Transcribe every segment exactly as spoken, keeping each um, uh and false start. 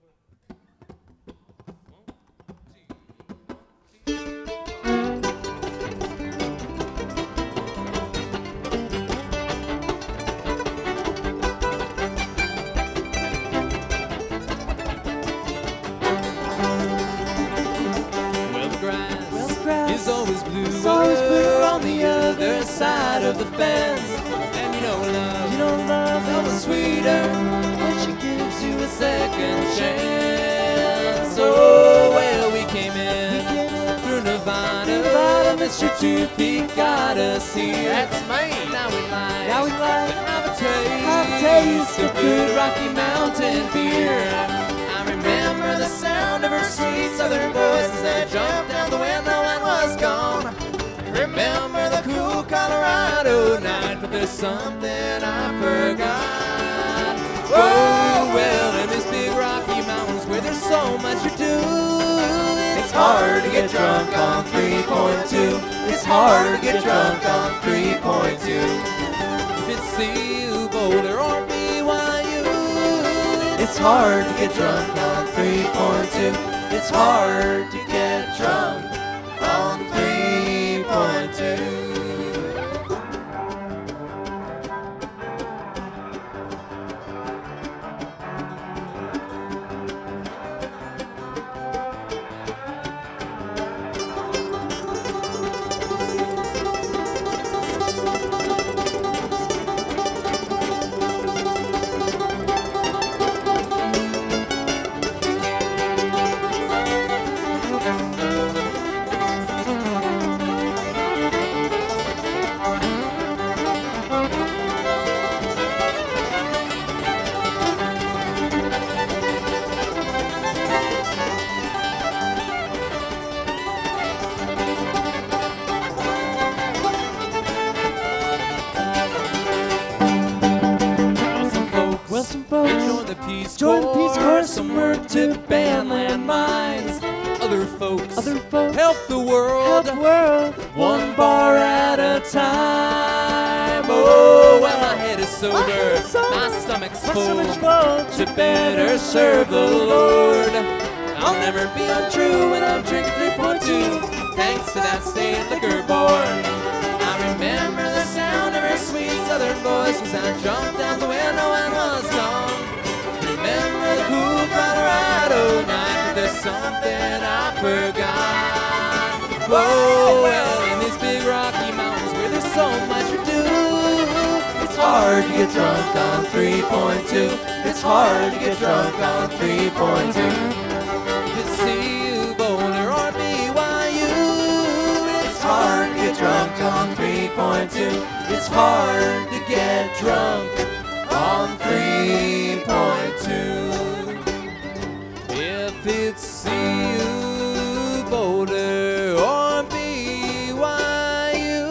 Is always blue, it's always blue on the other side of the fence. And you know love, you know love is sweeter when she gives you a second chance. Oh, well, we came in, we came in through Nevada. Nevada. Mister Two-Peak got us here. That's me. Now we like, now we like to have a taste, have a taste of good Rocky Mountain beer. I remember the sound of her sweet southern voice as I jumped down the window and was gone. Remember the cool Colorado night, but there's something I forgot. Whoa, well, in these big Rocky Mountains where there's so much to do, it's hard to get drunk on three point two. It's hard to get drunk on three point two. If it's C U, Boulder, or B Y U, it's hard to get drunk on three point two. It's hard to get drunk on three point two. Join the Peace Corps, some work to ban landmines. Other folks, other folks help the world, help the world, one bar at a time. Oh, well, my head is sober, my, head is sober. my stomach's my full, stomach's full, to better serve the Lord. I'll never be untrue when I'm drinking three point two, thanks to that state liquor board. I remember the sound of her sweet southern voice as I jumped out the window and was gone. Remember the cool Colorado night, but there's something I forgot. Whoa, well, in these big Rocky Mountains where there's so much to do, it's hard to get drunk on three point two. It's hard to get drunk on three point two. It's C U, Boulder, or B Y U. It's hard to get drunk on three point two. It's hard to get drunk on three point two. If it's C U, Boulder, or B Y U,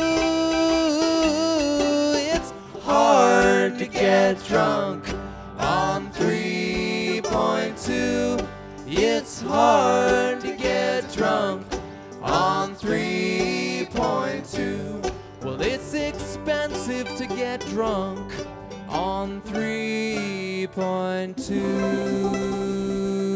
it's hard to get drunk on three point two. It's hard to get drunk on three point two. Well, it's expensive to get drunk on three point two.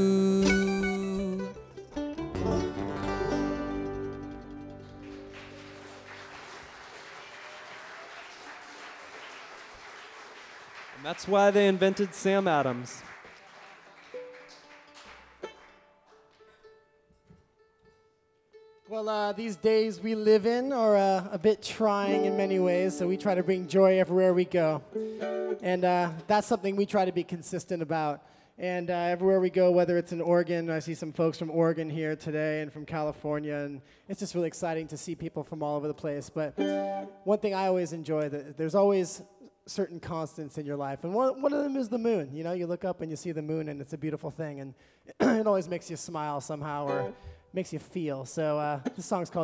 And that's why they invented Sam Adams. Well, uh, these days we live in are uh, a bit trying in many ways, so we try to bring joy everywhere we go. And uh, that's something we try to be consistent about. And uh, everywhere we go, whether it's in Oregon, I see some folks from Oregon here today and from California, and it's just really exciting to see people from all over the place. But one thing I always enjoy, that there's always certain constants in your life, and one, one of them is the moon. You know, you look up and you see the moon, and it's a beautiful thing, and it always makes you smile somehow or makes you feel. So uh, this song's called